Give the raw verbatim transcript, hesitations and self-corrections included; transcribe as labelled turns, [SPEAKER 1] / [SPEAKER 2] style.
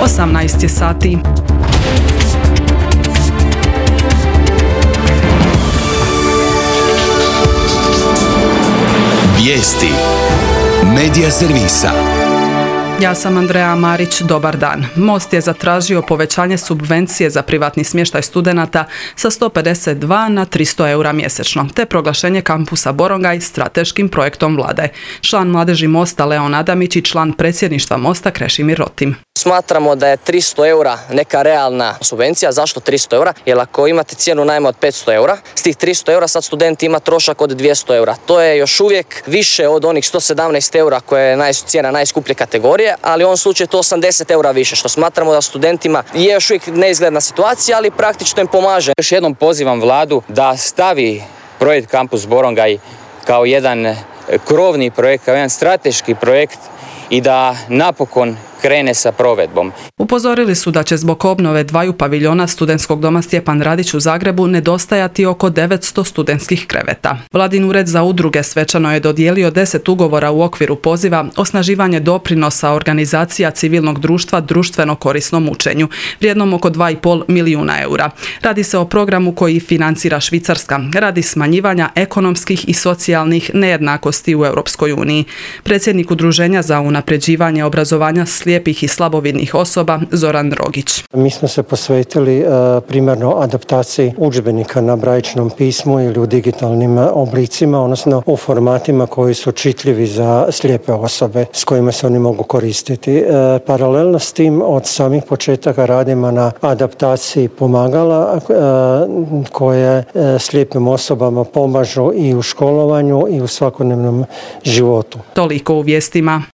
[SPEAKER 1] osamnaest je sati.
[SPEAKER 2] Vijesti Medija servisa.
[SPEAKER 1] Ja sam Andreja Marić, dobar dan. Most je zatražio povećanje subvencije za privatni smještaj studenata sa sto pedeset dva na tristo eura mjesečno, te proglašenje kampusa Borongaj strateškim projektom vlade. Član mladeži Mosta Leon Adamić i član predsjedništva Mosta Krešimir Rotim.
[SPEAKER 3] Smatramo da je tristo eura neka realna subvencija. Zašto tristo eura? Jer ako imate cijenu najma od petsto eura, s tih tristo eura sad student ima trošak od dvjesto eura. To je još uvijek više od onih sto sedamnaest eura koja je naj, cijena najskuplje kategorije, ali u ovom slučaju to osamdeset eura više, što smatramo da studentima je još uvijek neizgledna situacija, ali praktično im pomaže.
[SPEAKER 4] Još jednom pozivam vladu da stavi projekt Kampus Borongaj kao jedan krovni projekt, kao jedan strateški projekt i da napokon krene sa provedbom.
[SPEAKER 1] Upozorili su da će zbog obnove dvaju paviljona Studentskog doma Stjepan Radić u Zagrebu nedostajati oko devetsto studentskih kreveta. Vladin ured za udruge svečano je dodijelio deset ugovora u okviru poziva osnaživanje doprinosa organizacija civilnog društva društveno korisnom učenju, vrijednom oko dva i pol milijuna eura. Radi se o programu koji financira Švicarska radi smanjivanja ekonomskih i socijalnih nejednakosti u Europskoj uniji. Predsjednik Udruženja za unapređivanje obrazovanja slijepih i slabovidnih osoba Zoran Rogić.
[SPEAKER 5] Mi smo se posvetili primarno adaptaciji udžbenika na brajičnom pismu ili u digitalnim oblicima, odnosno u formatima koji su čitljivi za slijepe osobe s kojima se oni mogu koristiti. Paralelno s tim od samih početaka radimo na adaptaciji pomagala koje slijepim osobama pomažu i u školovanju i u svakodnevnom životu.
[SPEAKER 1] Toliko u vijestima.